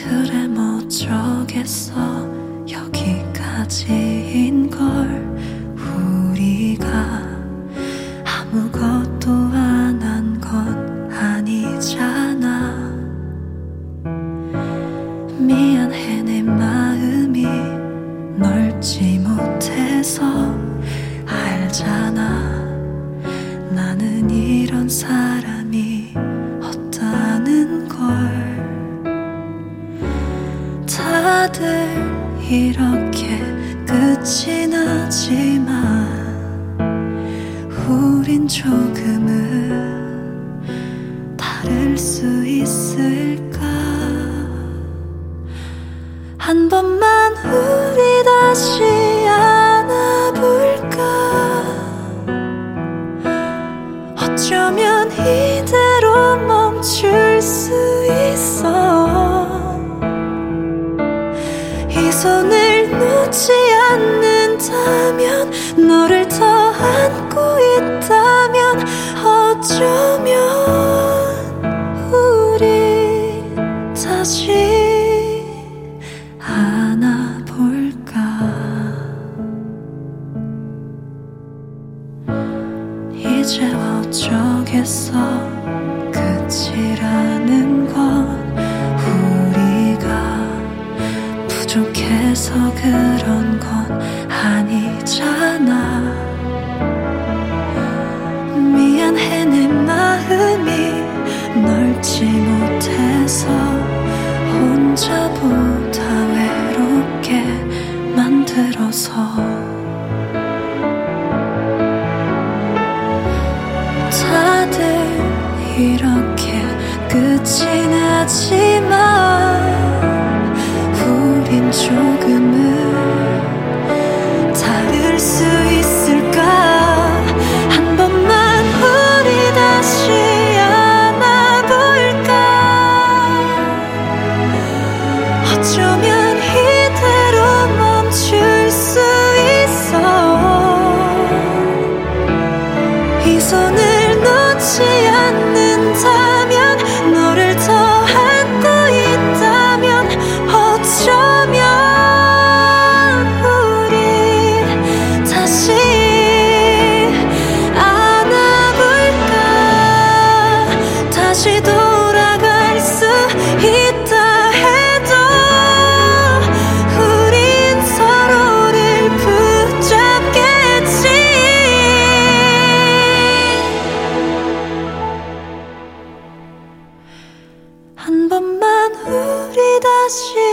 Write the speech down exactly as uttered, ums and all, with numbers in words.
그래 뭐 어쩌겠어 여기까지인 걸. 우리가 아무것도 안 한 건 아니잖아. 미안해 내 마음이 넓지 못해서. 알잖아 나는 이런 사람이 없다는 걸. 다들 이렇게 끝이 나지만 우린 조금은 다를 수 있을까. 한 번만 우리 다시 안아볼까. 어쩌면 이대로 멈출 수 있어. 이 손을 놓지 않는다면, 너를 더 안고 있다면 어쩌면 우리 다시 안아볼까. 이제와 어쩌겠어 끝이라는 건. 우리가 부족해서 그런 건 아니잖아. 미안해 내 마음이 넓지 못해서 혼자보다 외롭게 만들어서. 다들 이렇게 끝이 나지만 우린 조금은 다를 수 있을까. 한 번만 우리 다시 안아볼까. 어쩌면 이대로 멈출 수 있어. 이 손을 놓지 않는다면, 너를 더 안고 있다면 어쩌면 우리 다시 안아볼까. 다시 돌아갈 수 있다 해도 우린 서로를 붙잡겠지. 한 번만 우리 다시